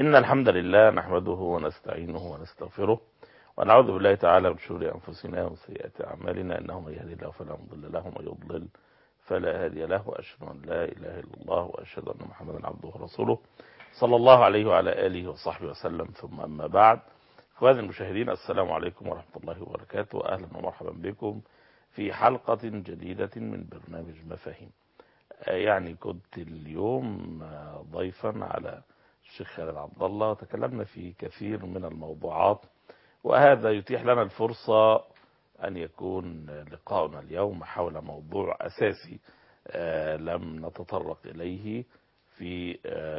إن الحمد لله نحمده ونستعينه ونستغفره ونعوذ بالله تعالى من شرور أنفسنا وسيئات أعمالنا، إنه من يهدي الله فلا مضل له ومن يضلل فلا هادي له، وأشهد أن لا إله إلا الله وأشهد أن محمدا عبده ورسوله صلى الله عليه وعلى آله وصحبه وسلم. ثم أما بعد، إخواني المشاهدين، السلام عليكم ورحمة الله وبركاته. أهلا ومرحبا بكم في حلقة جديدة من برنامج مفاهيم. يعني كنت اليوم ضيفا على الشيخ خالد عبد الله، وتكلمنا في كثير من الموضوعات، وهذا يتيح لنا الفرصة أن يكون لقاؤنا اليوم حول موضوع أساسي لم نتطرق إليه في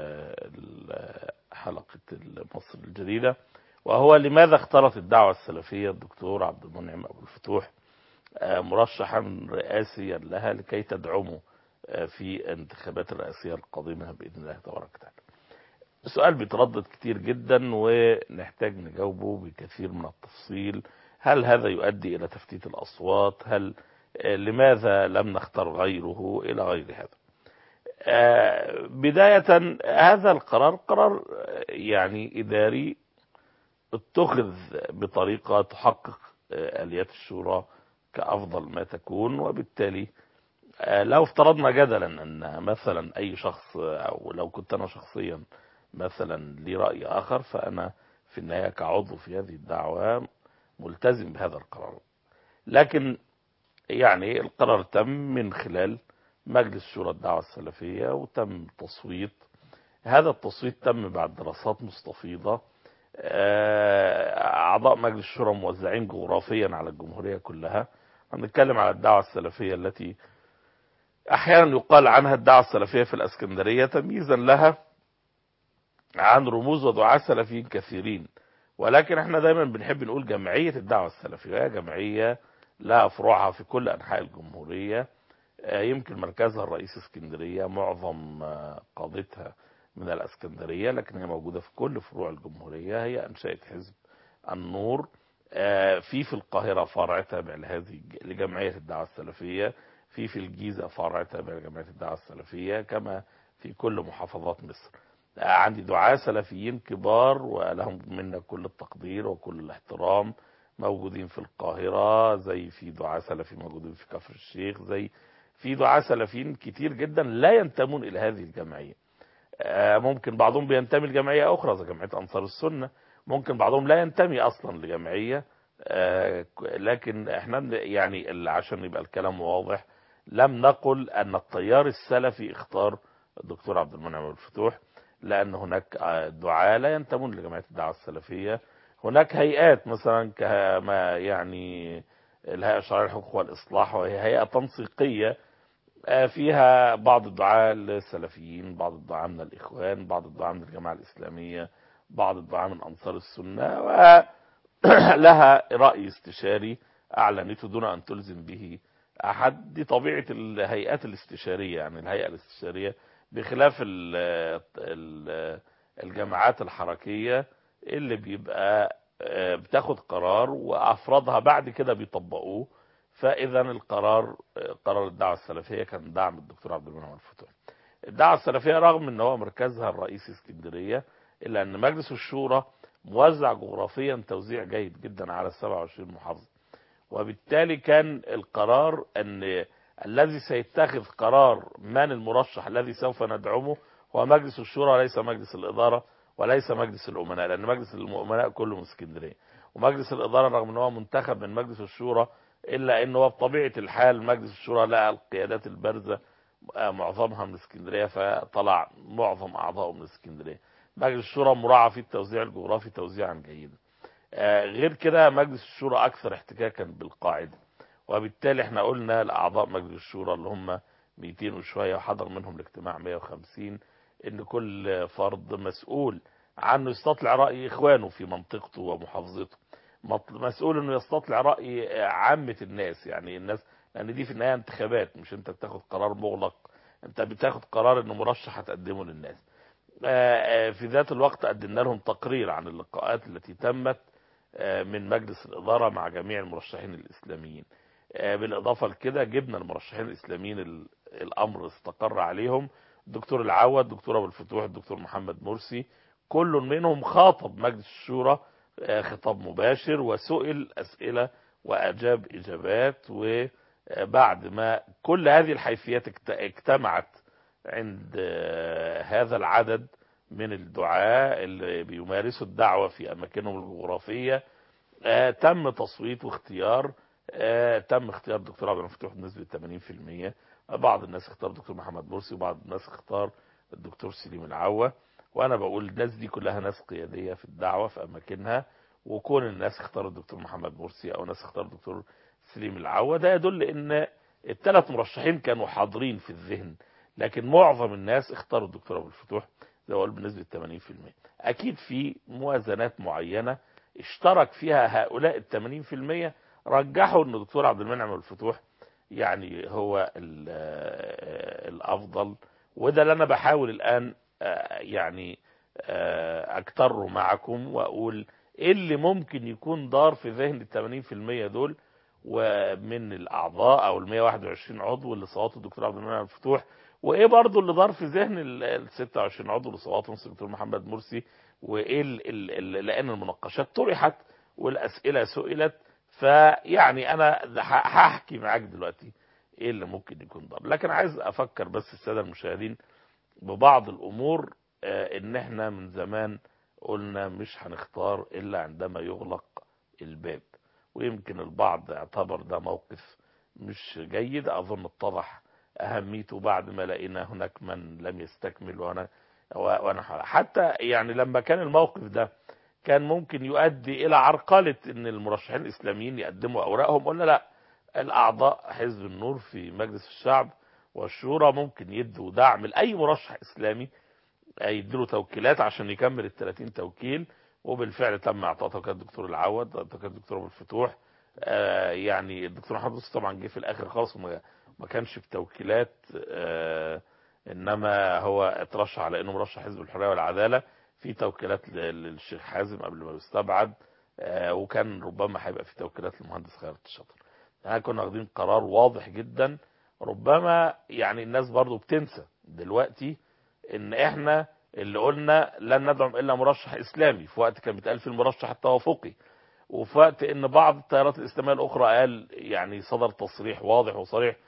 حلقة مصر الجديدة، وهو لماذا اختارت الدعوة السلفية الدكتور عبد المنعم أبو الفتوح مرشحا رئاسيا لها لكي تدعمه في انتخابات الرئاسية القادمة بإذن الله تبارك وتعالى. السؤال بيتردد كتير جدا ونحتاج نجاوبه بكثير من التفصيل. هل هذا يؤدي إلى تفتيت الأصوات؟ لماذا لم نختار غيره؟ إلى غير هذا. بداية، هذا القرار قرار يعني إداري اتخذ بطريقة تحقق آليات الشورى كأفضل ما تكون، وبالتالي لو افترضنا جدلا أن مثلا أي شخص، أو لو كنت أنا شخصيا مثلا لي رأي آخر، فأنا في النهاية كعضو في هذه الدعوة ملتزم بهذا القرار. لكن يعني القرار تم من خلال مجلس شورى الدعوة السلفية، وتم تصويت. هذا التصويت تم بعد دراسات مستفيضة. أعضاء مجلس الشورى موزعين جغرافيا على الجمهورية كلها. هنتكلم على الدعوة السلفية التي أحيانا يقال عنها الدعوة السلفية في الأسكندرية، تمييزا لها عن رموز ودعاة سلفيين كثيرين. ولكن احنا دايما بنحب نقول جمعية الدعوة السلفية جمعية لها فروعها في كل أنحاء الجمهورية. يمكن مركزها الرئيسي اسكندرية، معظم قادتها من الاسكندرية، لكن هي موجودة في كل فروع الجمهورية. هي أنشأت حزب النور في القاهرة فرع تابع لجمعية الدعوة السلفية، في الجيزة فرع تابع لجمعية الدعوة السلفية، كما في كل محافظات مصر. عندي دعاة سلفيين كبار ولهم منا كل التقدير وكل الاحترام موجودين في القاهرة، زي في دعاة سلفيين موجودين في كفر الشيخ، زي في دعاة سلفيين كتير جدا لا ينتمون إلى هذه الجمعية. ممكن بعضهم بينتمي لجمعية أخرى زي جمعية أنصار السنة، ممكن بعضهم لا ينتمي أصلا لجمعية. لكن احنا يعني عشان يبقى الكلام واضح، لم نقل أن التيار السلفي اختار الدكتور عبد المنعم أبو الفتوح، لأن هناك دعاة لا ينتمون لجمعية الدعوة السلفية. هناك هيئات مثلا كما يعني الهيئة الشرعية للحقوق والإصلاح، وهي هيئة تنسيقية فيها بعض الدعاة السلفيين، بعض الدعاة من الإخوان، بعض الدعاة من الجماعة الإسلامية، بعض الدعاة من أنصار السنة، ولها رأي استشاري أعلنته دون أن تلزم به أحد. دي طبيعة الهيئات الاستشارية، يعني الهيئة الاستشارية بخلاف الجماعات الحركية اللي بيبقى بتاخد قرار وأفرادها بعد كده بيطبقوه. فإذا قرار الدعوة السلفية كان دعم الدكتور عبد المنعم الفتوح. الدعوة السلفية رغم ان هو مركزها الرئيسي اسكندرية، إلا أن مجلس الشورى موزع جغرافيا توزيع جيد جدا على 27 محافظة، وبالتالي كان القرار أن الذي سيتخذ قرار من المرشح الذي سوف ندعمه هو مجلس الشورى، ليس مجلس الإدارة وليس مجلس الأمناء، لأن مجلس الأمناء كله من اسكندرية. ومجلس الإدارة رغم أنه منتخب من مجلس الشورى، إلا أنه بطبيعة الحال مجلس الشورى لقى القيادات البارزة معظمها من اسكندرية، فطلع معظم أعضائه من اسكندرية. مجلس الشورى مراعى في التوزيع الجغرافي توزيعا جيدا. غير كده مجلس الشورى أكثر احتكاكا بالقاعدة، وبالتالي احنا قلنا لأعضاء مجلس الشورى اللي هم 200 وشوية وحضر منهم الاجتماع 150، إن كل فرد مسؤول عنه يستطلع رأي إخوانه في منطقته ومحافظته، مسؤول إنه يستطلع رأي عامة الناس، يعني الناس، لأن دي في النهاية انتخابات، مش أنت بتاخد قرار مغلق، أنت بتاخد قرار إنه مرشح هتقدمه للناس. في ذات الوقت قدمنا لهم تقرير عن اللقاءات التي تمت من مجلس الإدارة مع جميع المرشحين الإسلاميين. بالإضافة لكده جبنا المرشحين الإسلاميين الأمر استقر عليهم: الدكتور العوض، الدكتور أبو الفتوح، الدكتور محمد مرسي، كل منهم خاطب مجلس الشورى خطاب مباشر، وسئل أسئلة وأجاب إجابات. وبعد ما كل هذه الحيثيات اجتمعت عند هذا العدد من الدعاة اللي بيمارسوا الدعوة في أماكنهم الجغرافية، تم تصويت واختيار. تم اختيار الدكتور عبد المفتوح بنسبة 80%. بعض الناس اختار الدكتور محمد مرسي، وبعض الناس اختار الدكتور سليم العوة. وانا بقول الناس دي كلها ناس قيادية في الدعوة في اماكنها، وكون الناس اختاروا الدكتور محمد مرسي او ناس اختاروا الدكتور سليم العوة، ده يدل ان الثلاث مرشحين كانوا حاضرين في الذهن، لكن معظم الناس اختاروا الدكتور عبد الفتوح زي ما قلت بنسبة 80%. اكيد في موازنات معينة اشترك فيها هؤلاء 80%، رجحوا ان الدكتور عبد المنعم الفتوح يعني هو الافضل. وده اللي انا بحاول الان يعني اكتره معكم، واقول ايه اللي ممكن يكون دار في ذهن ال 80% دول ومن الاعضاء او ال 121 عضو اللي صوتوا الدكتور عبد المنعم الفتوح، وايه برضو اللي دار في ذهن ال 26 عضو اللي صوتوا الدكتور محمد مرسي. وايه لان المناقشات طرحت والاسئله سئلت. فيعني انا هحكي معاك دلوقتي ايه اللي ممكن يكون دار، لكن عايز افكر بس الساده المشاهدين ببعض الامور. ان احنا من زمان قلنا مش هنختار الا عندما يغلق الباب، ويمكن البعض اعتبر ده موقف مش جيد. اظن اتضح اهميته بعد ما لقينا هناك من لم يستكمل. وانا حتى يعني لما كان الموقف ده كان ممكن يؤدي الى عرقلة ان المرشحين الاسلاميين يقدموا اوراقهم، قلنا لا، الاعضاء حزب النور في مجلس الشعب والشورى ممكن يدوا دعم لاي مرشح اسلامي، يديله توكيلات عشان يكمل ال 30 توكيل. وبالفعل تم اعطاء توكيلات الدكتور العوض، توكيلات الدكتور ابو الفتوح. يعني الدكتور محمد لطفي طبعا جه في الاخر خالص، ما كانش في توكيلات، انما هو اترشح على انه مرشح حزب الحريه والعداله. في توكيلات للشيخ حازم قبل ما يستبعد، وكان ربما هيبقى في توكيلات للمهندس خيرت الشاطر. يعني كنا واخدين قرار واضح جدا. ربما يعني الناس برضو بتنسى دلوقتي ان احنا اللي قلنا لن ندعم الا مرشح اسلامي، في وقت كان بيتقال في المرشح التوافقي، وفي وقت ان بعض التيارات الاسلاميه الاخرى قال يعني صدر تصريح واضح وصريح،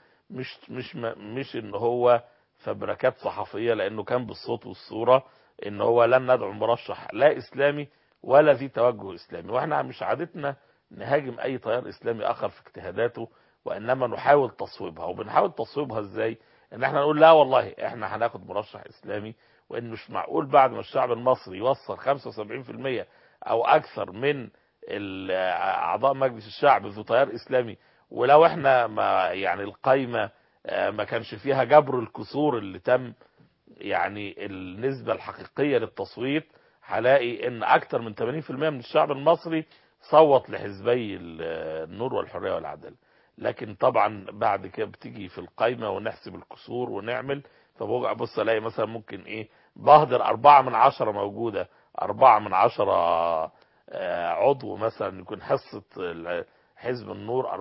مش ان هو فبركات صحفيه، لانه كان بالصوت والصوره ان هو لن ندعم مرشح لا اسلامي ولا ذي توجه اسلامي. واحنا مش عادتنا نهاجم اي تيار اسلامي اخر في اجتهاداته، وانما نحاول تصويبها. وبنحاول تصويبها ازاي؟ ان احنا نقول لا والله احنا هناخد مرشح اسلامي، وان مش معقول بعد ما الشعب المصري يوصل 75% او اكثر من اعضاء مجلس الشعب ذو تيار اسلامي، ولو احنا ما يعني القايمه ما كانش فيها جبر الكسور اللي تم، يعني النسبه الحقيقيه للتصويت هلاقي ان اكثر من 80% من الشعب المصري صوت لحزبي النور والحريه والعداله. لكن طبعا بعد كده بتيجي في القايمه ونحسب الكسور ونعمل، فبص الاقي مثلا ممكن ايه بهدر 4/10 موجوده، 4/10 عضو مثلا يكون حصة حزب النور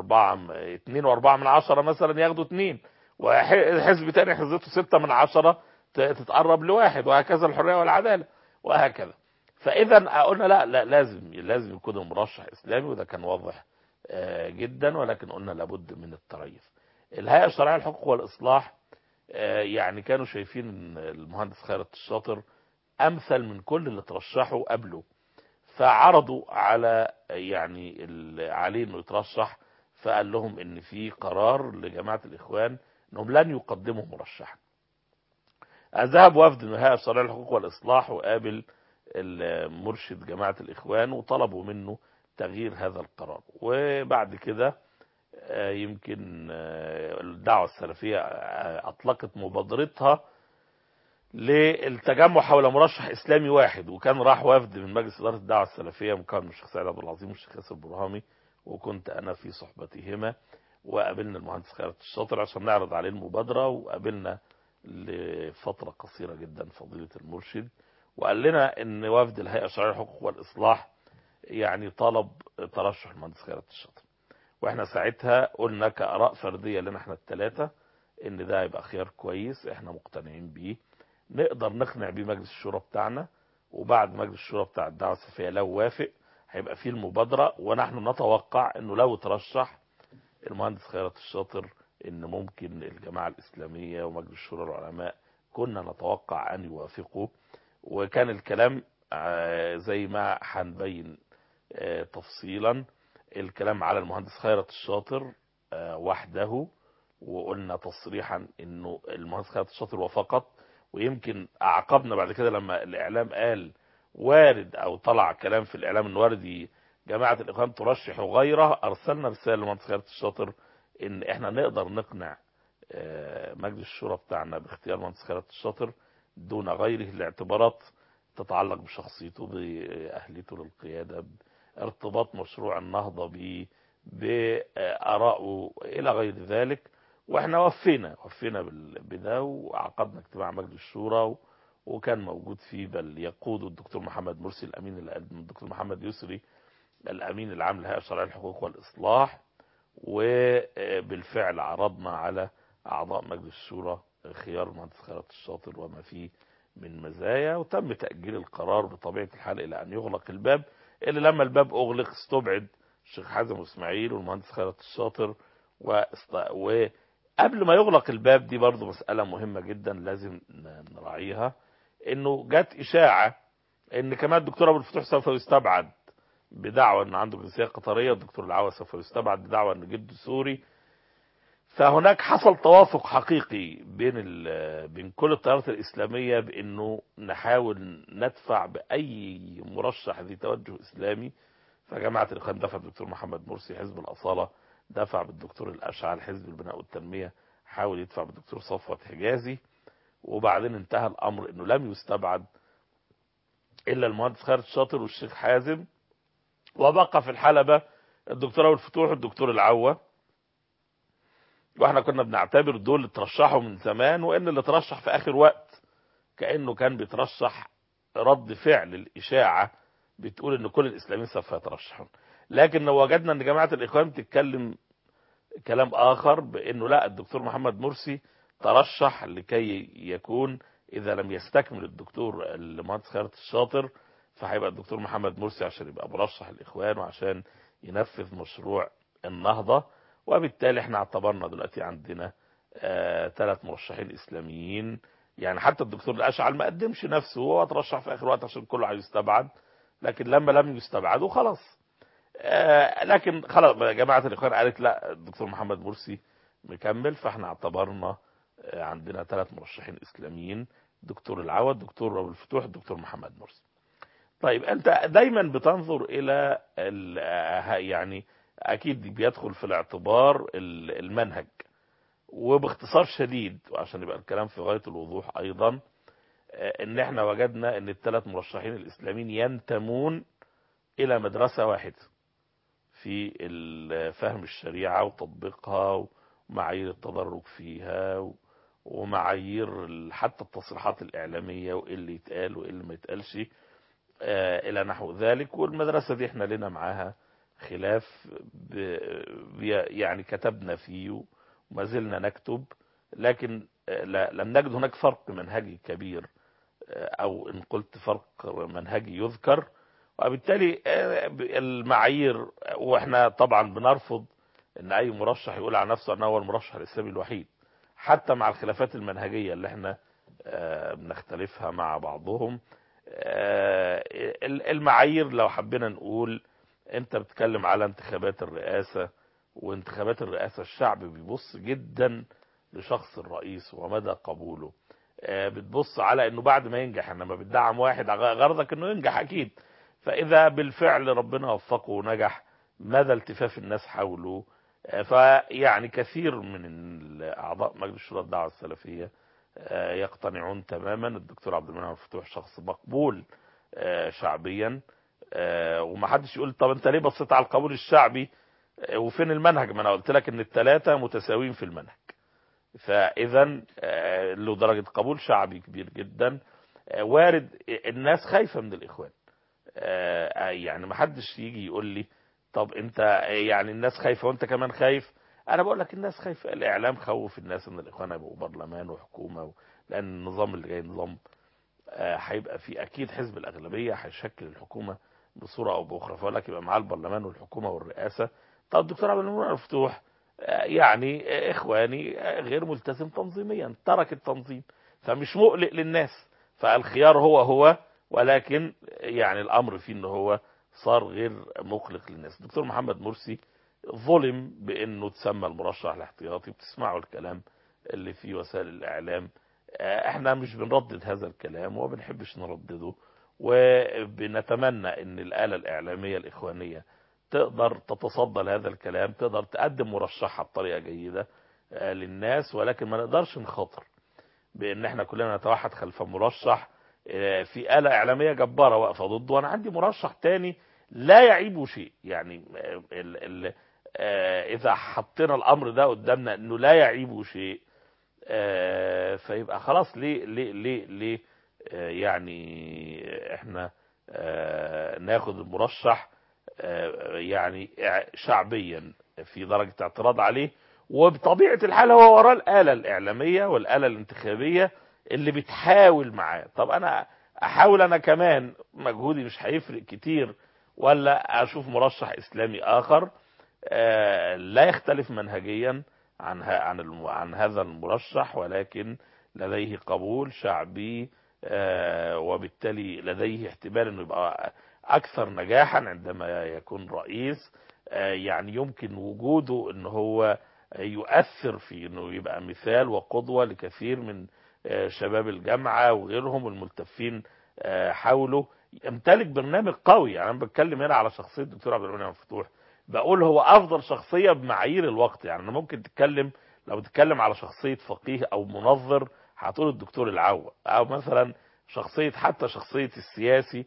2/4 مثلا ياخدوا 2، وحزب تاني حصته 6/10 تتقرب ل1، وهكذا الحرية والعدالة وهكذا. فإذا قلنا لا لازم يكون مرشح إسلامي، وده كان واضح جدا، ولكن قلنا لابد من التريث. الهيئة الشرعية للحقوق والإصلاح يعني كانوا شايفين المهندس خيرت الشاطر أمثل من كل اللي ترشحوا قبله، فعرضوا على يعني عليه انه يترشح. فقال لهم ان في قرار لجماعة الاخوان انهم لن يقدموا مرشحا. ذهب وفد من الهيئة الشرعية للحقوق والاصلاح وقابل مرشد جماعة الاخوان وطلبوا منه تغيير هذا القرار. وبعد كده يمكن الدعوة السلفية اطلقت مبادرتها للتجمع حول مرشح اسلامي واحد، وكان راح وفد من مجلس اداره الدعوه السلفيه مكون من الشيخ سعيد عبد العظيم والشيخ ياسر برهامي، وكنت انا في صحبتهما. وقابلنا المهندس خيرت الشاطر عشان نعرض عليه المبادره، وقابلنا لفتره قصيره جدا فضيله المرشد، وقال لنا ان وفد الهيئه الشرعيه للحقوق والاصلاح يعني طلب ترشح المهندس خيرت الشاطر. واحنا ساعتها قلنا كاراء فرديه لنا احنا الثلاثه ان ده هيبقى خيار كويس، احنا مقتنعين بيه، نقدر نقنع بيه مجلس الشورى بتاعنا، وبعد مجلس الشورى بتاع الدعوة السلفية لو وافق هيبقى فيه المبادرة. ونحن نتوقع انه لو ترشح المهندس خيرت الشاطر ان ممكن الجماعة الاسلامية ومجلس شورى العلماء كنا نتوقع ان يوافقوا. وكان الكلام زي ما هنبين تفصيلا الكلام على المهندس خيرت الشاطر وحده، وقلنا تصريحا انه المهندس خيرت الشاطر وفقط. ويمكن اعقبنا بعد كده لما الاعلام قال وارد او طلع كلام في الاعلام ان وارد جماعة الاخوان ترشح غيره، ارسلنا رسالة للمهندس خيرت الشاطر ان احنا نقدر نقنع مجلس الشورى بتاعنا باختيار المهندس خيرت الشاطر دون غيره لاعتبارات تتعلق بشخصيته، بأهليته للقيادة، ارتباط مشروع النهضة بآرائه إلى غير ذلك. واحنا وفينا بده، وعقدنا اجتماع مجلس الشورى وكان موجود فيه بل يقود الدكتور محمد مرسي الأمين العام، الدكتور محمد يسري الأمين العام لهيئة الشرعية للحقوق والإصلاح. وبالفعل عرضنا على أعضاء مجلس الشورى خيار المهندس خيرت الشاطر وما فيه من مزايا، وتم تأجيل القرار بطبيعة الحال إلى أن يغلق الباب. إلا لما الباب أغلق استبعد الشيخ حازم إسماعيل والمهندس خيرت الشاطر. وقبل ما يغلق الباب دي برضو مسألة مهمة جدا لازم نراعيها، إنه جت إشاعة إن كمان الدكتور أبو الفتوح سوف يستبعد بدعوى ان عنده جنسيه قطريه، الدكتور العوا سوف يستبعد بدعوى ان جده سوري. فهناك حصل توافق حقيقي بين كل التيارات الاسلاميه بانه نحاول ندفع باي مرشح ذي توجه اسلامي. فجماعه الاخوان دفع بالدكتور محمد مرسي، حزب الاصاله دفع بالدكتور الاشعل، حزب البناء والتنميه حاول يدفع بالدكتور صفوت حجازي. وبعدين انتهى الامر انه لم يستبعد الا المهندس خيرت الشاطر والشيخ حازم، وبقى في الحلبة الدكتور أبو الفتوح والدكتور العوا. واحنا كنا بنعتبر دول اللي ترشحوا من زمان، وان اللي ترشح في اخر وقت كأنه كان بيترشح رد فعل الاشاعة بتقول ان كل الاسلاميين سوف يترشحون. لكن لو وجدنا ان جماعة الاخوان بتتكلم كلام اخر بانه لا، الدكتور محمد مرسي ترشح لكي يكون اذا لم يستكمل الدكتور المهندس خيرت الشاطر فهيبقى الدكتور محمد مرسي عشان يبقى مرشح الاخوان وعشان ينفذ مشروع النهضة. وبالتالي احنا اعتبرنا دلوقتي عندنا 3 مرشحين اسلاميين. يعني حتى الدكتور الاشعل ما قدمش نفسه، هو ترشح في اخر وقت عشان كله عايز يستبعد، لكن لما لم يستبعدوا خلاص. لكن خلاص جماعة الاخوان قالت لا، الدكتور محمد مرسي مكمل. فاحنا اعتبرنا عندنا 3 مرشحين اسلاميين، الدكتور العوا، الدكتور ابو الفتوح، الدكتور محمد مرسي. طيب انت دايما بتنظر الى يعني اكيد بيدخل في الاعتبار المنهج. وباختصار شديد وعشان يبقى الكلام في غاية الوضوح ايضا، ان احنا وجدنا ان ال3 مرشحين الاسلاميين ينتمون الى مدرسة واحدة في فهم الشريعة وتطبيقها ومعايير التدرج فيها ومعايير حتى التصريحات الإعلامية وإيه اللي يتقال وإيه اللي ما يتقالش إلى نحو ذلك. والمدرسة دي احنا لنا معاها خلاف يعني كتبنا فيه وما زلنا نكتب، لكن لم نجد هناك فرق منهجي كبير أو إن قلت فرق منهجي يذكر. وبالتالي المعايير، واحنا طبعا بنرفض ان اي مرشح يقول عن نفسه انه هو المرشح الاسلامي الوحيد، حتى مع الخلافات المنهجية اللي احنا بنختلفها مع بعضهم. المعايير لو حبينا نقول، انت بتتكلم على انتخابات الرئاسة، وانتخابات الرئاسة الشعب بيبص جدا لشخص الرئيس ومدى قبوله. بتبص على انه بعد ما ينجح، انما بتدعم واحد غرضك انه ينجح اكيد. فاذا بالفعل ربنا وفقه ونجح، مدى التفاف الناس حوله. فيعني كثير من اعضاء مجلس الشورى الدعوة السلفية يقتنعون تماما الدكتور عبد المنعم الفتوح شخص مقبول شعبيا. ومحدش يقول طب انت ليه بصيت على القبول الشعبي وفين المنهج؟ ما انا قلت لك ان ال3 متساويين في المنهج. فاذا له درجة قبول شعبي كبير جدا. وارد الناس خايفة من الاخوان، يعني ما حدش يجي يقول لي طب انت يعني الناس خايفة وانت كمان خايف. انا بقول لك الناس خايفة، الاعلام خوف الناس ان الاخوان يبقوا برلمان وحكومة لان النظام اللي جاي نظام هيبقى في اكيد حزب الاغلبيه هيشكل الحكومه بصوره او باخرى، فاقول لك يبقى معاه البرلمان والحكومه والرئاسه. طب الدكتور عبد المنعم مفتوح يعني اخواني غير ملتزم تنظيميا، ترك التنظيم فمش مقلق للناس، فالخيار هو ولكن يعني الامر فيه ان هو صار غير مقلق للناس. الدكتور محمد مرسي ظلم بانه تسمى المرشح الاحتياطي، بتسمعوا الكلام اللي في وسائل الاعلام. احنا مش بنردد هذا الكلام وما بنحبش نردده، وبنتمنى ان الآلة الإعلامية الإخوانية تقدر تتصدى لهذا الكلام، تقدر تقدم مرشحها بطريقة جيدة للناس، ولكن ما نقدرش نخاطر بان احنا كلنا نتوحد خلف مرشح في آلة إعلامية جبارة واقفة ضده، وانا عندي مرشح تاني لا يعيبه شيء. يعني اذا حطينا الامر ده قدامنا انه لا يعيبه شيء، فيبقى خلاص ليه يعني احنا ناخد المرشح يعني شعبيا في درجة اعتراض عليه، وبطبيعة الحال هو وراه الآلة الإعلامية والآلة الانتخابية اللي بتحاول معاه. طب أنا أحاول أنا كمان، مجهودي مش هيفرق كتير، ولا أشوف مرشح إسلامي آخر لا يختلف منهجيا عن هذا المرشح، ولكن لديه قبول شعبي وبالتالي لديه احتمال انه يبقى اكثر نجاحا عندما يكون رئيس. يعني يمكن وجوده ان هو يؤثر في انه يبقى مثال وقدوة لكثير من شباب الجامعة وغيرهم الملتفين حوله. يمتلك برنامج قوي، يعني انا بتكلم هنا على شخصية الدكتور عبد المنعم مفتوح، بقول هو افضل شخصية بمعايير الوقت. يعني انا ممكن تتكلم، لو تتكلم على شخصية فقيه او منظر هتقول الدكتور العوا، او مثلا شخصية، حتى شخصية السياسي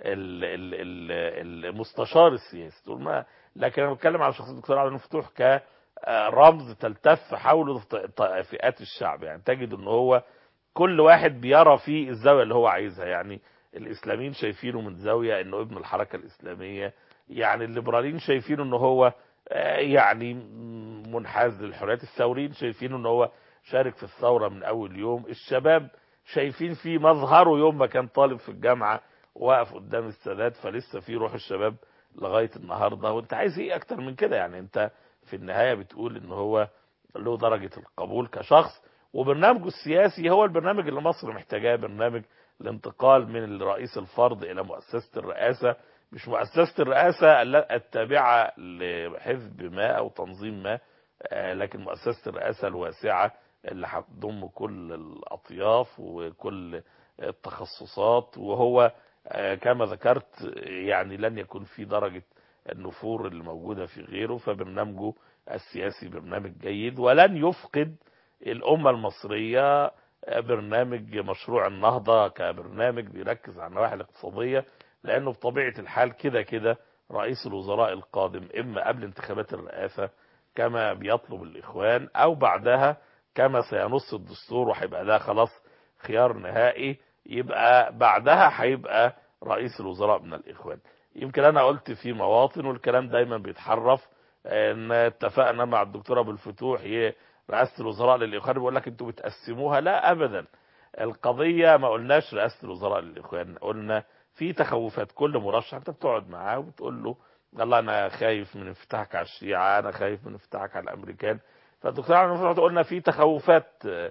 المستشار السياسي تقول ما. لكن انا بتكلم على شخصية الدكتور عبد المفتوح كرمز تلتف حوله فئات الشعب. يعني تجد ان هو كل واحد بيرى فيه الزاوية اللي هو عايزها. يعني الاسلاميين شايفينه من زاوية انه ابن الحركة الاسلامية، يعني الليبراليين شايفينه انه هو يعني منحاز للحريات، الثوريين شايفينه انه هو شارك في الثورة من اول يوم، الشباب شايفين فيه مظهره يوم ما كان طالب في الجامعة واقف قدام السادات، فلسه فيه روح الشباب لغاية النهاردة. وانت عايز ايه اكتر من كده؟ يعني انت في النهاية بتقول ان هو له درجة القبول كشخص، وبرنامجه السياسي هو البرنامج اللي مصر محتاجاه، برنامج الانتقال من الرئيس الفرد الى مؤسسة الرئاسة، مش مؤسسة الرئاسة التابعة لحزب ما او تنظيم ما، لكن مؤسسة الرئاسة الواسعة اللي هتضم كل الاطياف وكل التخصصات. وهو كما ذكرت يعني لن يكون في درجة النفور اللي موجودة في غيره، فبرنامجه السياسي برنامج جيد، ولن يفقد الأمة المصرية برنامج مشروع النهضة كبرنامج بيركز على النواحي الاقتصادية، لأنه بطبيعة الحال كده رئيس الوزراء القادم إما قبل انتخابات الرئاسة كما بيطلب الإخوان، أو بعدها كما سينص الدستور وهيبقى ده خلاص خيار نهائي، يبقى بعدها هيبقى رئيس الوزراء من الإخوان. يمكن أنا قلت في مواطن والكلام دايما بيتحرف، ان اتفقنا مع الدكتور ابو الفتوح رئاسة الوزراء للإخوان، بيقول لك انتوا بتقسموها. لا أبدا، القضية ما قلناش رئاسة الوزراء للإخوان، قلنا في تخوفات كل مرشح انت بتقعد معاه وبتقول له والله انا خايف من انفتاحك على الشيعة، انا خايف من انفتاحك على الامريكان. فالدكتور عبد الفتوح قلنا في تخوفات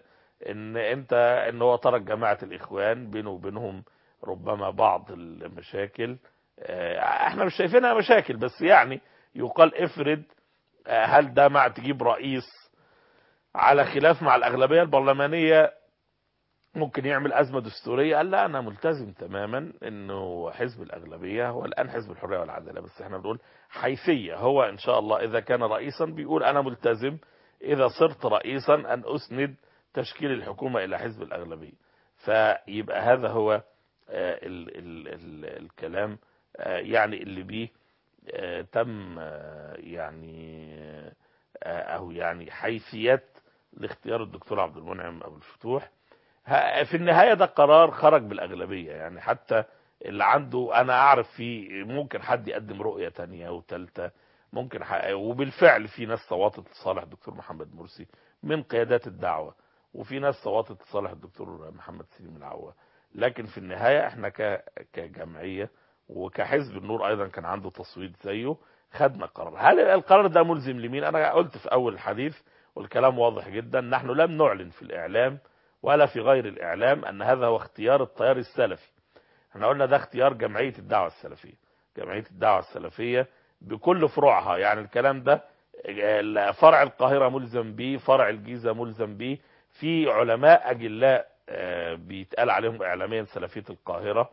ان هو ترك جماعة الإخوان بينه وبينهم ربما بعض المشاكل، احنا مش شايفينها مشاكل، بس يعني يقال افرض هل ده مع تجيب رئيس على خلاف مع الأغلبية البرلمانية ممكن يعمل أزمة دستورية. قال لا، أنا ملتزم تماما أنه حزب الأغلبية هو الآن حزب الحرية والعدالة، بس احنا بنقول حيثية. هو إن شاء الله إذا كان رئيسا بيقول أنا ملتزم إذا صرت رئيسا أن أسند تشكيل الحكومة إلى حزب الأغلبية. فيبقى هذا هو الكلام يعني اللي بيه تم يعني أو يعني حيثيات لاختيار الدكتور عبد المنعم أبو الفتوح. في النهاية ده قرار خرج بالأغلبية، يعني حتى اللي عنده أنا أعرف فيه ممكن حد يقدم رؤية تانية وثالثة، ممكن وبالفعل في ناس صوتت لصالح الدكتور محمد مرسي من قيادات الدعوة، وفي ناس صوتت لصالح الدكتور محمد سليم العوا. لكن في النهاية احنا كجمعية وكحزب النور ايضا كان عنده تصويت زيه، خدنا قرار. هل القرار ده ملزم لمين؟ انا قلت في اول الحديث والكلام واضح جدا، نحن لم نعلن في الاعلام ولا في غير الاعلام ان هذا هو اختيار التيار السلفي. احنا قلنا ده اختيار جمعية الدعوة السلفية. جمعية الدعوة السلفية بكل فروعها، يعني الكلام ده فرع القاهرة ملزم به، فرع الجيزة ملزم به، في علماء أجلاء بيتقال عليهم إعلاميا سلفية القاهرة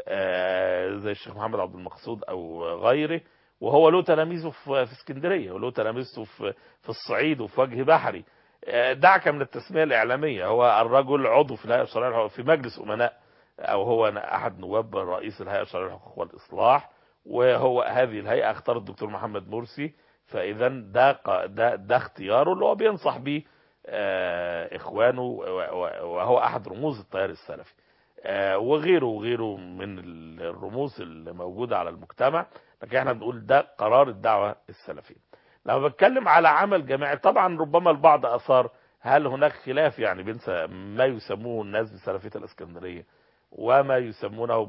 زي الشيخ محمد عبد المقصود أو غيره، وهو له تلاميذه في اسكندرية، وله تلاميذه في الصعيد وفي وجه بحري. دعك من التسمية الإعلامية، هو الرجل عضو في الهيئة الشرعية في مجلس أمناء، أو هو أحد نواب رئيس الهيئة الشرعية للحقوق والإصلاح، وهو هذه الهيئة اختار الدكتور محمد مرسي. فإذا ده اختياره اللي هو بينصح بيه إخوانه، وهو أحد رموز التيار السلفي وغيره من الرموز اللي موجودة على المجتمع. لكن احنا بنقول ده قرار الدعوة السلفية. لما بتكلم على عمل جماعي، طبعا ربما البعض أثار هل هناك خلاف يعني بين ما يسموه الناس بسلفية الإسكندرية وما يسمونه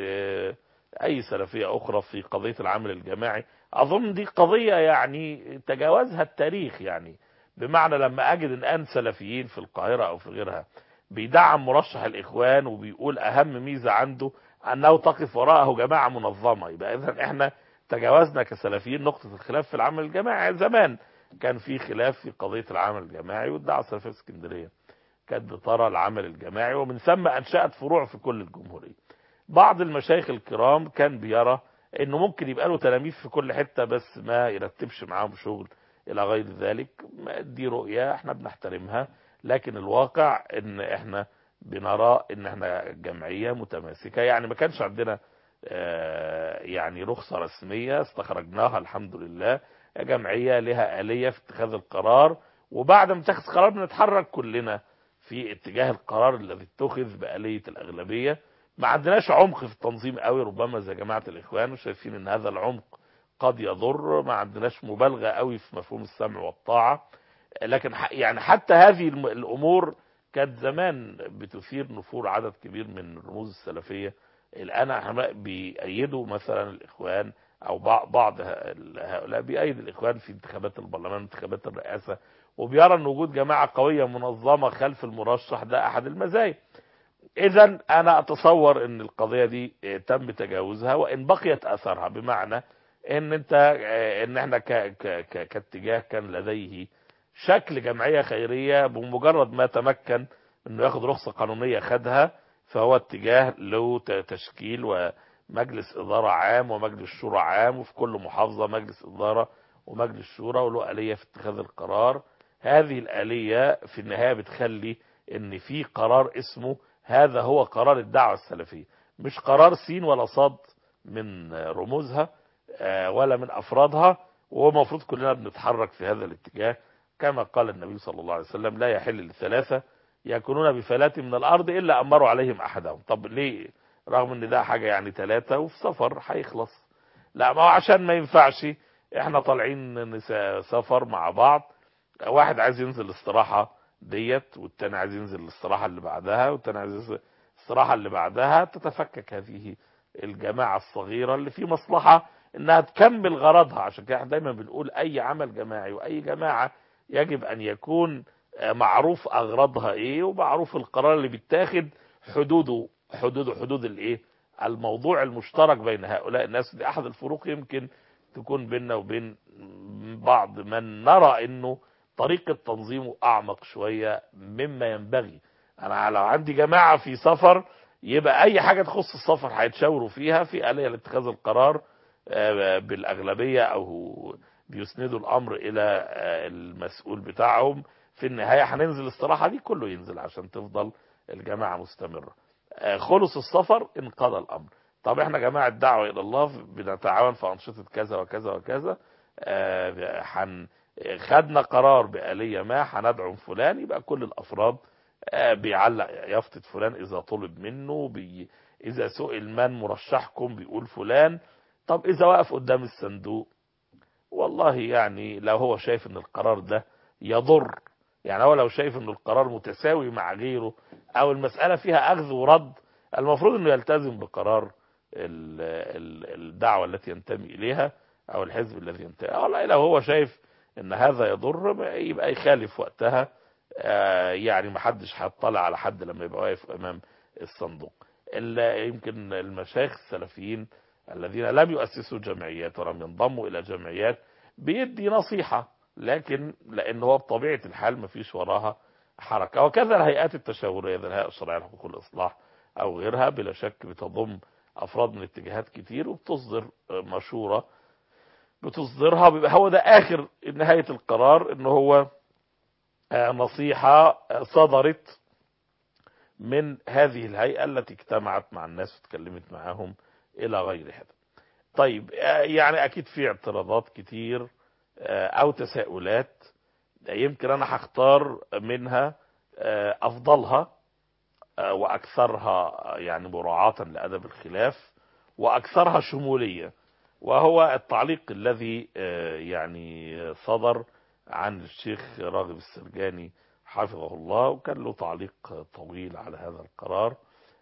بأي سلفية أخرى في قضية العمل الجماعي. أظن دي قضية يعني تجاوزها التاريخ، يعني بمعنى لما أجد الآن سلفيين في القاهرة أو في غيرها بيدعم مرشح الإخوان وبيقول أهم ميزة عنده أنه تقف وراءه جماعة منظمة، يبقى إذن إحنا تجاوزنا كسلفيين نقطة الخلاف في العمل الجماعي. زمان كان في خلاف في قضية العمل الجماعي، والدعوة السلفية في اسكندرية كانت بترى العمل الجماعي، ومن ثم أنشأت فروع في كل الجمهورية. بعض المشايخ الكرام كان بيرى انه ممكن يبقى له تلاميذ في كل حتة بس ما يرتبش معاهم شغل الى غير ذلك. دي رؤية احنا بنحترمها، لكن الواقع ان احنا بنرى ان احنا جمعية متماسكة. يعني ما كانش عندنا يعني رخصة رسمية، استخرجناها الحمد لله. جمعية لها آلية في اتخاذ القرار، وبعد ما تاخذ قرار بنتحرك كلنا في اتجاه القرار الذي اتخذ بآلية الأغلبية. ما عندناش عمق في التنظيم قوي ربما زي جماعة الإخوان، وشايفين ان هذا العمق قد يضر. ما عندناش مبالغة قوي في مفهوم السمع والطاعة، لكن يعني حتى هذه الأمور كانت زمان بتثير نفور عدد كبير من الرموز السلفية. الآن بيأيدوا مثلا الإخوان، أو بعض هؤلاء بيأيد الإخوان في انتخابات البرلمان وانتخابات الرئاسة، وبيرى أن وجود جماعة قوية منظمة خلف المرشح ده أحد المزايا. إذا أنا أتصور أن القضية دي تم تجاوزها وإن بقيت أثرها، بمعنى ان احنا كاتجاه كان لديه شكل جمعية خيرية، بمجرد ما تمكن انه ياخد رخصة قانونية خدها، فهو اتجاه له تشكيل ومجلس إدارة عام ومجلس شورى عام، وفي كل محافظة مجلس إدارة ومجلس شورى، وله آلية في اتخاذ القرار. هذه الآلية في النهاية بتخلي ان في قرار اسمه هذا هو قرار الدعوة السلفية، مش قرار سين ولا صاد من رموزها ولا من أفرادها. وهو المفروض كلنا بنتحرك في هذا الاتجاه، كما قال النبي صلى الله عليه وسلم: لا يحل للثلاثة يكونون بفلاة من الأرض إلا أمروا عليهم أحدهم. طب ليه؟ رغم ان ده حاجة يعني ثلاثة وفي سفر هيخلص. لا، ما هو عشان ما ينفعش احنا طالعين سفر مع بعض، واحد عايز ينزل الاستراحة ديت والتاني عايز ينزل الاستراحة اللي بعدها والتاني عايز ينزل الاستراحة اللي بعدها، تتفكك هذه الجماعة الصغيرة اللي في مصلحة انها تكمل غرضها. عشان كده دايما بنقول اي عمل جماعي واي جماعة يجب ان يكون معروف اغراضها ايه، ومعروف القرار اللي بيتاخد حدود الايه، الموضوع المشترك بين هؤلاء الناس. دي احد الفروق يمكن تكون بيننا وبين بعض من نرى انه طريقة تنظيمه اعمق شوية مما ينبغي. انا لو عندي جماعة في سفر، يبقى اي حاجة تخص السفر هيتشاوروا فيها في آلية لاتخاذ القرار بالاغلبية، او بيسندوا الامر الى المسؤول بتاعهم. في النهاية هننزل الاستراحة دي كله ينزل عشان تفضل الجماعة مستمرة. خلص السفر انقضى الامر. طب احنا جماعة دعوة الى الله بنتعاون في انشطة كذا وكذا وكذا، خدنا قرار بآلية ما هندعم فلان، يبقى كل الافراد بيعلق يافطة فلان اذا طلب منه، اذا سئل من مرشحكم بيقول فلان. طب اذا وقف قدام الصندوق، والله يعني لو هو شايف ان القرار ده يضر، يعني هو لو شايف ان القرار متساوي مع غيره او المسألة فيها اخذ ورد، المفروض انه يلتزم بقرار الدعوة التي ينتمي اليها او الحزب الذي ينتمي، والله لو هو شايف ان هذا يضر يبقى يخالف وقتها. يعني ما حدش هيطلع على حد لما يبقى واقف امام الصندوق. يمكن المشايخ السلفيين الذين لم يؤسسوا جمعيات ولم ينضموا الى جمعيات بيدي نصيحة، لكن لان هو بطبيعة الحال ما فيش وراها حركة. وكذا الهيئات التشاورية زي الهيئة الشرعية لحقوق الإصلاح أو غيرها بلا شك بتضم أفراد من اتجاهات كتير وبتصدر مشورة بتصدرها، بيبقى هو ده آخر نهاية القرار، إن هو نصيحة صدرت من هذه الهيئة التي اجتمعت مع الناس وتكلمت معهم إلى غير هذا. طيب يعني أكيد في اعتراضات كتير أو تساؤلات، يمكن أنا هختار منها أفضلها وأكثرها يعني مراعاة لأدب الخلاف وأكثرها شمولية، وهو التعليق الذي يعني صدر عن الشيخ راغب السرجاني حفظه الله، وكان له تعليق طويل على هذا القرار.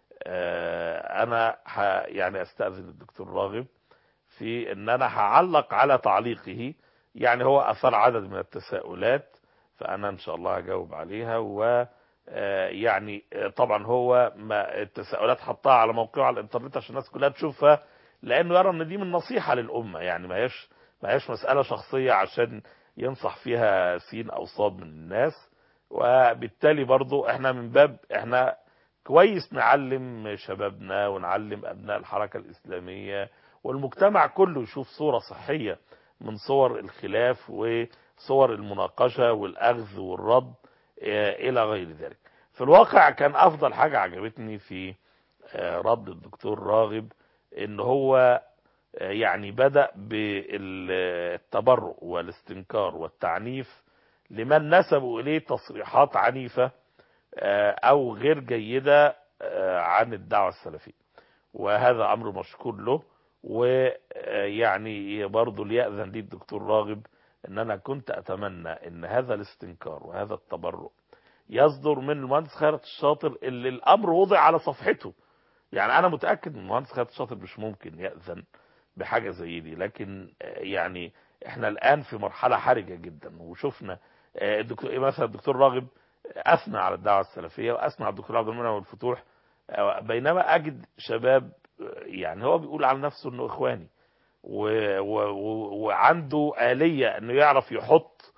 أنا يعني أستأذن الدكتور راغب في أن أنا هعلق على تعليقه، يعني هو أثار عدد من التساؤلات فأنا إن شاء الله هجاوب عليها. و يعني طبعا هو ما التساؤلات حطها على موقعه على الانترنت عشان الناس كلها تشوفها، لانه يرى ان دي من نصيحة للأمة، يعني ما هيش مسألة شخصية عشان ينصح فيها سين او صاد من الناس. وبالتالي برضو احنا من باب احنا كويس نعلم شبابنا ونعلم ابناء الحركة الإسلامية والمجتمع كله يشوف صورة صحية من صور الخلاف وصور المناقشة والأخذ والرد إلى غير ذلك. في الواقع كان أفضل حاجة عجبتني في رد الدكتور راغب إن هو يعني بدأ بالتبرؤ والاستنكار والتعنيف لمن نسبوا إليه تصريحات عنيفة أو غير جيدة عن الدعوة السلفية، وهذا أمر مشكور له. ويعني برضو ليأذن لي الدكتور راغب ان انا كنت اتمنى ان هذا الاستنكار وهذا التبرؤ يصدر من المهندس خيرت الشاطر اللي الامر وضع على صفحته. يعني انا متأكد ان المهندس خيرت الشاطر مش ممكن يأذن بحاجة زي دي، لكن يعني احنا الان في مرحلة حرجة جدا. وشفنا مثلا الدكتور راغب اثنى على الدعوة السلفية واثنى على الدكتور عبد المنعم والفتوح، بينما اجد شباب يعني هو بيقول عن نفسه انه اخواني وعنده آلية انه يعرف يحط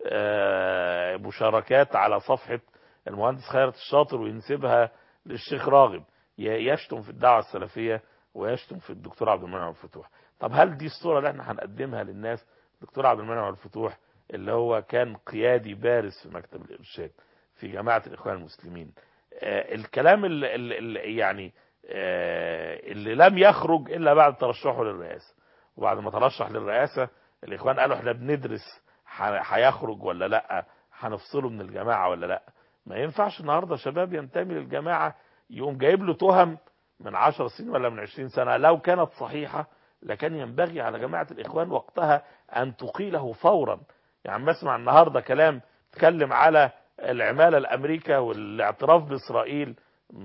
مشاركات على صفحة المهندس خيرت الشاطر وينسبها للشيخ راغب، يشتم في الدعوة السلفية ويشتم في الدكتور عبد المنعم الفتوح. طب هل دي الصورة اللي احنا هنقدمها للناس؟ الدكتور عبد المنعم الفتوح اللي هو كان قيادي بارز في مكتب الإرشاد في جماعة الإخوان المسلمين، الكلام اللي يعني اللي لم يخرج إلا بعد ترشحه للرئاسة، وبعد ما ترشح للرئاسة الإخوان قالوا احنا بندرس هيخرج ولا لا، هنفصله من الجماعة ولا لا. ما ينفعش النهاردة شباب ينتمي للجماعة يقوم جايب له تهم من 10 سنين ولا من 20 سنة لو كانت صحيحة، لكان ينبغي على جماعة الإخوان وقتها أن تقيله فورا. يعني بسمع النهاردة كلام تكلم على العمالة الأمريكا والاعتراف بإسرائيل،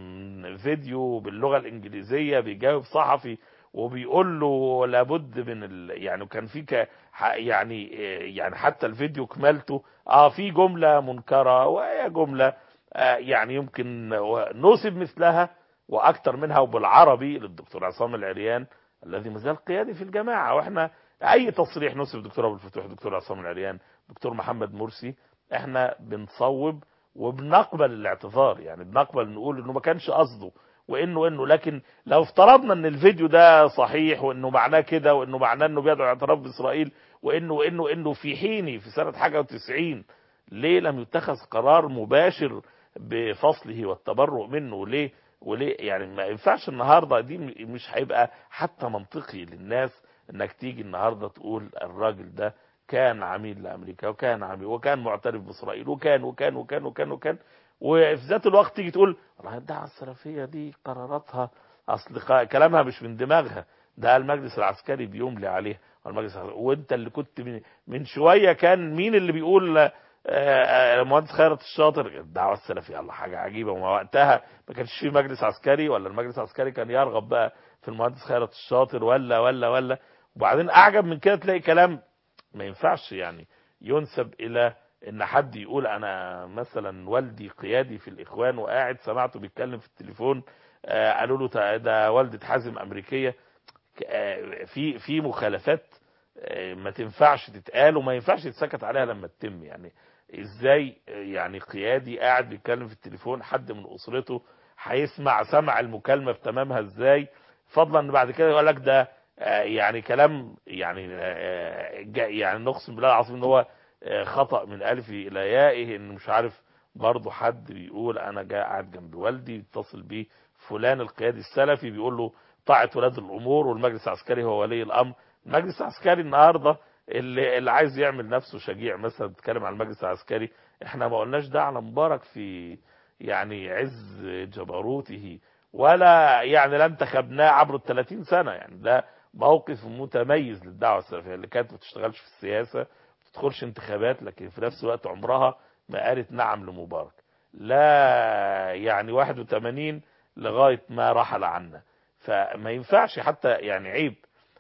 فيديو باللغة الإنجليزية بيجاوب صحفي وبيقول له لابد من يعني كان في يعني حتى الفيديو كمالته في جملة منكرة وهي جملة يعني يمكن نسب مثلها واكتر منها وبالعربي للدكتور عصام العريان الذي مازال قيادي في الجماعة. واحنا اي تصريح نسب دكتور ابو الفتوح دكتور عصام العريان دكتور محمد مرسي احنا بنصوب وبنقبل الاعتذار، يعني بنقبل نقول انه ما كانش قصده وانه لكن لو افترضنا ان الفيديو ده صحيح وانه معناه كده وانه معناه انه بيدعو اعتراف باسرائيل وانه في حيني في سنة حاجة و90 ليه لم يتخذ قرار مباشر بفصله والتبرؤ منه؟ ليه يعني ما ينفعش النهاردة دي مش هيبقى حتى منطقي للناس انك تيجي النهاردة تقول الراجل ده كان عميل لامريكا وكان معترف باسرائيل وكان وفي ذات الوقت تيجي تقول والله الدعوة السلفية دي قراراتها اصل كلامها مش من دماغها، ده المجلس العسكري بيملي عليه. وانت اللي كنت من شوية كان مين اللي بيقول المهندس خيرت الشاطر الدعوه السلفيه، الله حاجه عجيبه. وما وقتها ما كانش في مجلس عسكري، ولا المجلس العسكري كان يرغب بقى في المهندس خيرت الشاطر ولا. وبعدين اعجب من كده تلاقي كلام ما ينفعش يعني ينسب الى ان حد يقول انا مثلا والدي قيادي في الاخوان وقاعد سمعته بيتكلم في التليفون، قالوا له ده والدة حازم امريكيه. في مخالفات ما تنفعش تتقال وما ينفعش يتسكت عليها لما تتم. يعني ازاي يعني قيادي قاعد بيتكلم في التليفون، حد من اسرته سمع المكالمه بتمامها ازاي، فضلا ان بعد كده يقول لك ده يعني كلام يعني يعني نقسم بالله العظيم ان هو خطأ من الفه الى يائه، ان مش عارف برضه حد بيقول انا قاعد جنب والدي، يتصل بيه فلان القيادي السلفي بيقول له طاعة ولاة الامور والمجلس العسكري هو ولي الامر. المجلس العسكري النهارده اللي عايز يعمل نفسه شجيع مثلا بيتكلم عن المجلس العسكري، احنا ما قلناش ده على مبارك في يعني عز جبروته، ولا يعني لا انتخبناه عبر ال 30 سنه. يعني ده موقف متميز للدعوه السلفيه اللي كانت ما بتشتغلش في السياسه، ما بتدخلش انتخابات، لكن في نفس الوقت عمرها ما قالت نعم لمبارك، لا يعني 81 لغايه ما رحل عنا. فما ينفعش حتى يعني عيب.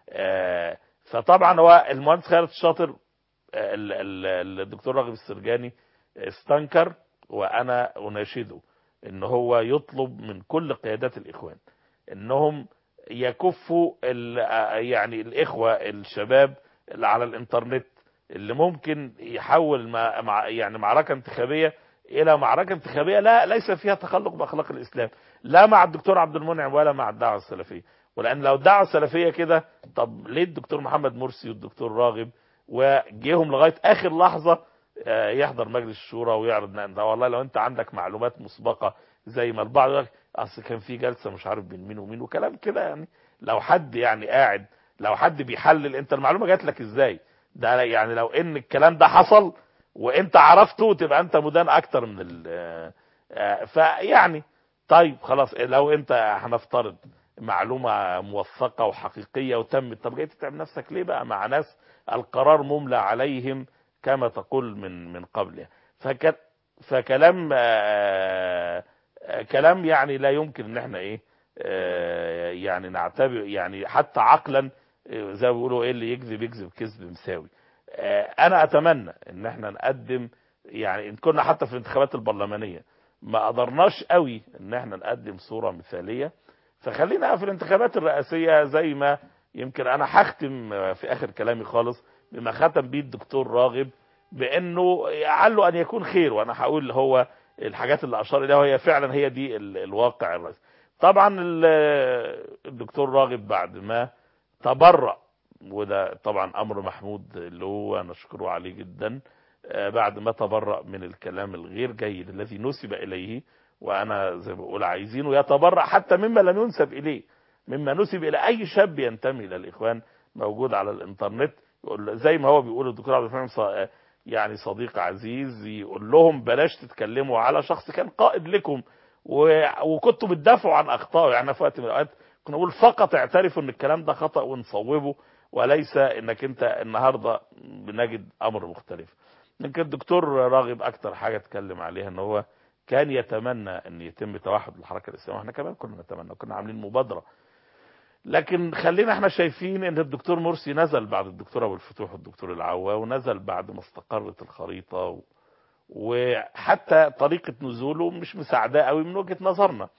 فطبعا هو المهندس خالد الشاطر الدكتور راغب السرجاني استنكر، وانا اناشده ان هو يطلب من كل قيادات الاخوان انهم يكفوا يعني الاخوه الشباب اللي على الانترنت اللي ممكن يحول يعني معركه انتخابيه الى معركه انتخابيه لا ليس فيها تخلق باخلاق الاسلام، لا مع الدكتور عبد المنعم ولا مع الدعوه السلفيه. ولان لو الدعوه السلفيه كده، طب ليه الدكتور محمد مرسي والدكتور راغب وجيهم لغايه اخر لحظه يحضر مجلس الشورى ويعرض ده؟ والله لو انت عندك معلومات مسبقه زي ما البعض يقول لك اصل كان في جلسه مش عارف بين مين ومين وكلام كده، يعني لو حد يعني قاعد، لو حد بيحلل انت المعلومه جات لك ازاي؟ ده يعني لو ان الكلام ده حصل وانت عرفته تبقى انت مدان اكتر من فيعني طيب خلاص لو انت هنفترض معلومه موثقه وحقيقيه وتمت، طب جاي تتعب نفسك ليه بقى مع ناس القرار مملى عليهم كما تقول من قبل؟ فكلام كلام يعني لا يمكن ان احنا ايه يعني نعتبر يعني حتى عقلا زي ما بيقولوا ايه اللي يكذب كذب مساوي. انا اتمنى ان احنا نقدم يعني ان كنا حتى في الانتخابات البرلمانيه ما قدرناش قوي ان احنا نقدم صوره مثاليه، فخلينا في الانتخابات الرئاسيه زي ما يمكن انا هختم في اخر كلامي خالص بما ختم بيه الدكتور راغب، بانه لعله ان يكون خير. وانا هقول هو الحاجات اللي اشار اليها هي فعلا هي دي الواقع الرئيسي. طبعا الدكتور راغب بعد ما تبرأ، وده طبعا امر محمود اللي هو نشكره عليه جدا، بعد ما تبرأ من الكلام الغير جيد الذي نسب اليه، وانا زي ما بقول عايزينه يتبرأ حتى مما لم ينسب اليه، مما نسب الى اي شاب ينتمي الى الاخوان موجود على الانترنت. يقول زي ما هو بيقول الدكتور عبد الرحمن يعني صديق عزيز، يقول لهم بلاش تتكلموا على شخص كان قائد لكم وكنتوا بتدافعوا عن اخطائه. يعني في وقت من الاوقات كنا نقول فقط اعترفوا ان الكلام ده خطأ ونصوبه، وليس انك انت النهارده بنجد امر مختلف. يمكن الدكتور راغب اكتر حاجه اتكلم عليها ان هو كان يتمنى ان يتم توحد الحركه الاسلاميه، واحنا كمان كنا نتمنى، كنا عاملين مبادره. لكن خلينا احنا شايفين ان الدكتور مرسي نزل بعد الدكتور ابو الفتوح والدكتور العوا، ونزل بعد ما استقرت الخريطه وحتى طريقه نزوله مش مساعده قوي من وجهه نظرنا.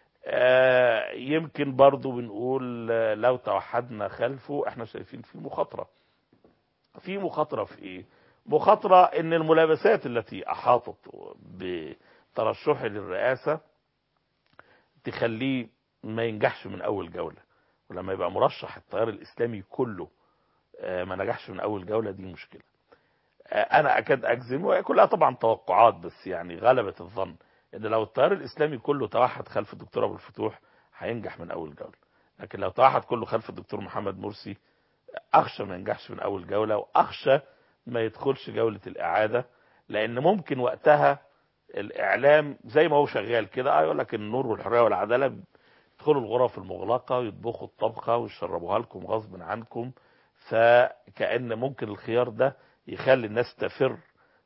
يمكن برضو بنقول لو توحدنا خلفه احنا شايفين في مخاطره. في مخاطره في ايه؟ مخاطره ان الملابسات التي احاطت بترشحه للرئاسه تخليه ما ينجحش من اول جوله. ولما يبقى مرشح التيار الاسلامي كله ما نجحش من اول جوله، دي مشكله. انا اكاد اجزم، وهي كلها طبعا توقعات بس يعني غلبة الظن، ان لو التيار الاسلامي كله توحد خلف الدكتور ابو الفتوح هينجح من اول جوله. لكن لو توحد كله خلف الدكتور محمد مرسي اخشى ما ينجحش من اول جوله، واخشى ما يدخلش جوله الاعاده، لان ممكن وقتها الاعلام زي ما هو شغال كده يقول لك النور والحريه والعداله، يدخلوا الغرف المغلقه ويطبخوا الطبخه ويشربوها لكم غصب عنكم. فكأن ممكن الخيار ده يخلي الناس تفر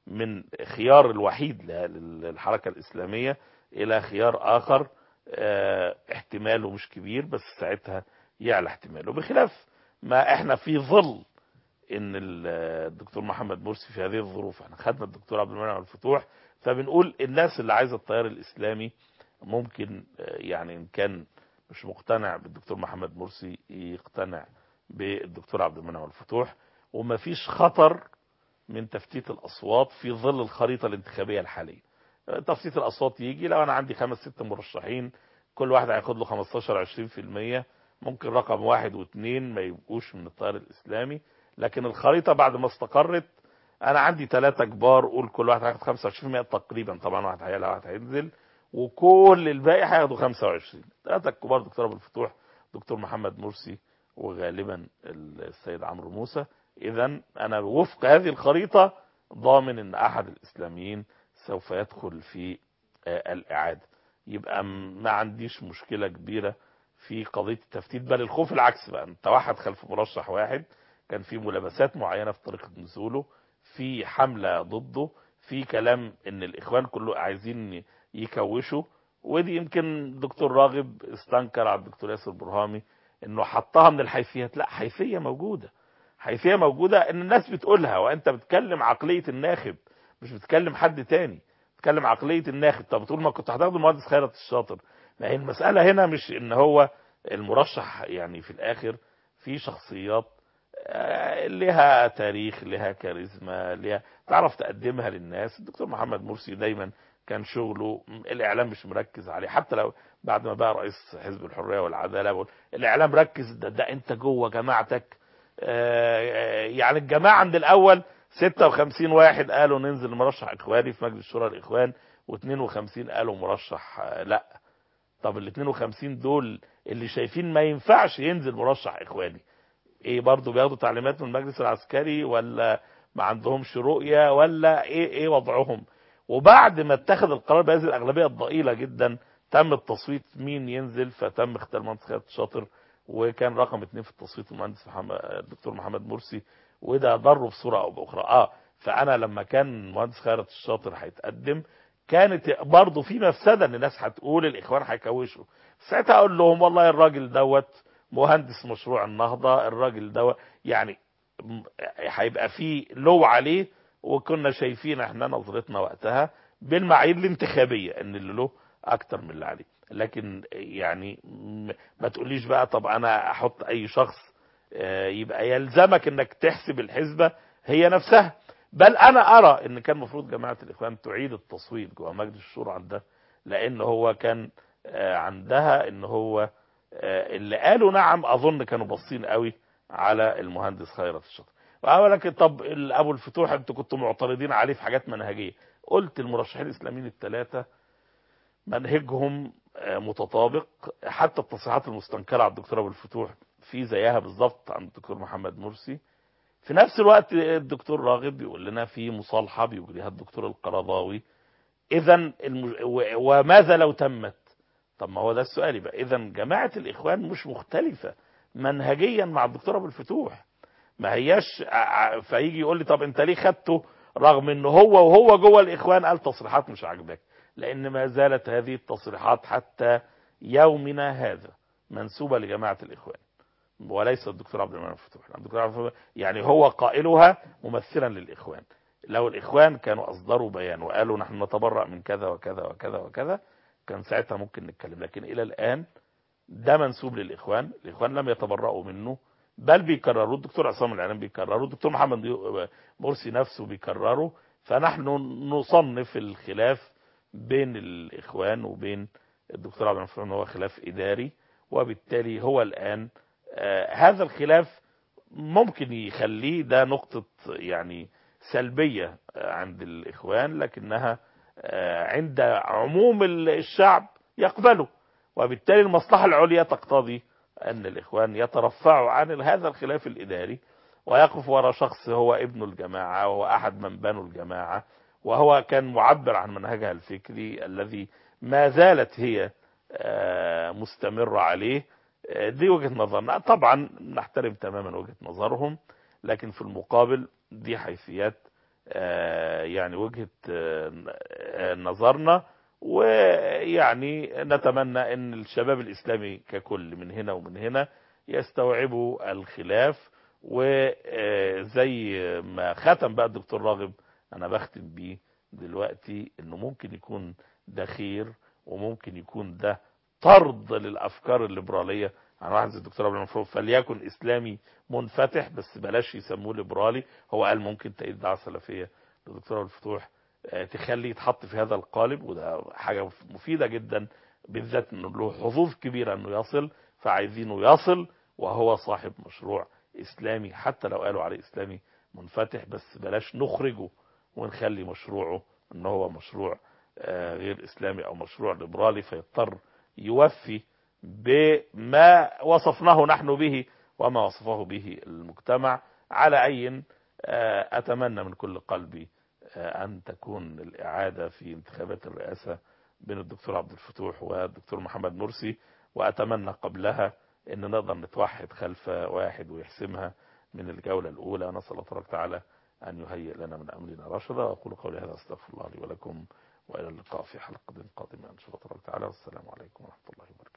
من خيار الوحيد للحركة الإسلامية إلى خيار آخر احتماله مش كبير، بس ساعتها يعلى احتماله، بخلاف ما احنا في ظل ان الدكتور محمد مرسي في هذه الظروف. احنا خدنا الدكتور عبد المنعم الفتوح، فبنقول الناس اللي عايزة التيار الإسلامي ممكن يعني إن كان مش مقتنع بالدكتور محمد مرسي يقتنع بالدكتور عبد المنعم الفتوح، ومفيش خطر من تفتيت الأصوات في ظل الخريطة الانتخابية الحالية. تفتيت الأصوات يجي لو أنا عندي 5-6 مرشحين، كل واحد هياخد له 15-20%، ممكن رقم 1 و2 ما يبقوش من التيار الإسلامي، لكن الخريطة بعد ما استقرت أنا عندي 3 كبار، قول كل واحد هياخد 25% تقريبا، طبعا واحد هيعلى واحد هينزل، وكل الباقي هياخدوا 25. 3 الكبار دكتور أبو الفتوح، دكتور محمد مرسي، وغالبا السيد عمرو موسى. إذا أنا وفق هذه الخريطة ضامن أن أحد الإسلاميين سوف يدخل في الإعادة. يبقى ما عنديش مشكلة كبيرة في قضية التفتيت، بل الخوف العكس بقى، أن توحد خلف مرشح واحد، كان في ملابسات معينة في طريقة نزوله، في حملة ضده، في كلام أن الإخوان كله عايزين يكوشوا. ودي يمكن الدكتور راغب استنكر على الدكتور ياسر برهامي انه حطها من الحيثيات. لا، حيثية موجودة، حيثية موجودة ان الناس بتقولها، وانت بتكلم عقلية الناخب، مش بتكلم حد تاني، بتكلم عقلية الناخب. طب بتقول ما كنت هتاخد المهندس خيرت الشاطر. ما هي المسألة هنا مش ان هو المرشح، يعني في الاخر في شخصيات لها تاريخ، لها كاريزما، لها تعرف تقدمها للناس. الدكتور محمد مرسي دايما كان شغله الاعلام مش مركز عليه، حتى لو بعد ما بقى رئيس حزب الحرية والعدالة بقول الاعلام ركز، ده انت جوه جماعتك. يعني الجماعة عند الاول 56 واحد قالوا ننزل مرشح اخواني في مجلس شورى الاخوان، و52 قالوا مرشح لا. طب ال 52 دول اللي شايفين ما ينفعش ينزل مرشح اخواني، ايه برضو بياخدوا تعليمات من المجلس العسكري، ولا ما عندهمش رؤية، ولا ايه وضعهم؟ وبعد ما اتخذ القرار بهذه الاغلبية الضئيلة جدا، تم التصويت مين ينزل، فتم اختيار المهندس خيرت الشاطر، وكان رقم 2 في التصويت المهندس الدكتور محمد مرسي، وده ضره بصورة او باخرى. فانا لما كان المهندس خيرت الشاطر هيتقدم، كانت برضو في مفسدة ان الناس هتقول الاخوان هيكوشوا. ساعتها اقول لهم والله الراجل دوت مهندس مشروع النهضة، الراجل ده يعني هيبقى فيه لو عليه. وكنا شايفين احنا نظرتنا وقتها بالمعايير الانتخابية ان اللي له اكتر من اللي عليه. لكن يعني ما تقوليش بقى طب انا احط اي شخص، يبقى يلزمك انك تحسب الحسبة هي نفسها. بل انا ارى ان كان المفروض جماعة الاخوان تعيد التصويت جوه مجلس الشورى عندها، لان هو كان عندها ان هو اللي قالوا نعم اظن كانوا باصين قوي على المهندس خيرت الشاطر. ولكن طب ابو الفتوح انتوا كنتوا معترضين عليه في حاجات منهجيه. قلت المرشحين الاسلاميين ال3 منهجهم متطابق، حتى التصريحات المستنكره على الدكتور ابو الفتوح في زيها بالظبط عند الدكتور محمد مرسي. في نفس الوقت الدكتور راغب بيقول لنا في مصالحه بيجريها الدكتور القرضاوي. اذا وماذا لو تمت؟ طب ما هو ده السؤال. يبقى اذا جماعة الاخوان مش مختلفة منهجيا مع الدكتور ابو الفتوح، ما هياش فيجي يقول لي طب انت ليه خدته، رغم ان وهو جوه الاخوان قال تصريحات مش عاجباك. لان ما زالت هذه التصريحات حتى يومنا هذا منسوبة لجماعة الاخوان، وليس الدكتور عبد المنعم الفتوح. الدكتور عبد المنعم يعني هو قائلها ممثلا للاخوان. لو الاخوان كانوا اصدروا بيان وقالوا نحن نتبرأ من كذا وكذا وكذا وكذا، كان ساعتها ممكن نتكلم. لكن الى الان ده منسوب للاخوان، الاخوان لم يتبرأوا منه، بل بيكرروا. الدكتور عصام العنان بيكرروا، الدكتور محمد مرسي نفسه بيكرروا. فنحن نصنف الخلاف بين الاخوان وبين الدكتور عبد المنعم هو خلاف اداري، وبالتالي هو الان هذا الخلاف ممكن يخليه ده نقطة يعني سلبية عند الإخوان، لكنها عند عموم الشعب يقبله. وبالتالي المصلحة العليا تقتضي أن الإخوان يترفعوا عن هذا الخلاف الإداري، ويقف وراء شخص هو ابن الجماعة وهو أحد من بنوا الجماعة، وهو كان معبر عن منهجها الفكري الذي ما زالت هي مستمرة عليه. دي وجهة نظرنا، طبعا نحترم تماما وجهة نظرهم، لكن في المقابل دي حيثيات يعني وجهة نظرنا، ويعني نتمنى ان الشباب الاسلامي ككل من هنا ومن هنا يستوعبوا الخلاف. وزي ما ختم بقى الدكتور راغب، انا بختم بيه دلوقتي، انه ممكن يكون ده خير، وممكن يكون ده طرد للافكار الليبراليه عن واحد زي الدكتور عبد المنصور. فليكن اسلامي منفتح، بس بلاش يسموه ليبرالي. هو قال ممكن تأييد الدعوه السلفيه للدكتور عبد الفتوح تخليه يتحط في هذا القالب، وده حاجه مفيده جدا، بالذات انه له حظوظ كبيره انه يصل، فعايزينه يصل وهو صاحب مشروع اسلامي، حتى لو قالوا عليه اسلامي منفتح، بس بلاش نخرجه ونخلي مشروعه ان هو مشروع غير اسلامي او مشروع ليبرالي، فيضطر يوفي بما وصفناه نحن به وما وصفه به المجتمع. على اي اتمنى من كل قلبي ان تكون الاعاده في انتخابات الرئاسه بين الدكتور عبد الفتوح والدكتور محمد مرسي، واتمنى قبلها ان نقدر نتوحد خلف واحد ويحسمها من الجوله الاولى. نسال الله تبارك وتعالى ان يهيئ لنا من امرنا رشدا. واقول قولي هذا، استغفر الله لي ولكم، والى اللقاء في حلقه قادمه ان شاء الله تبارك وتعالى، والسلام عليكم ورحمه الله وبركاته.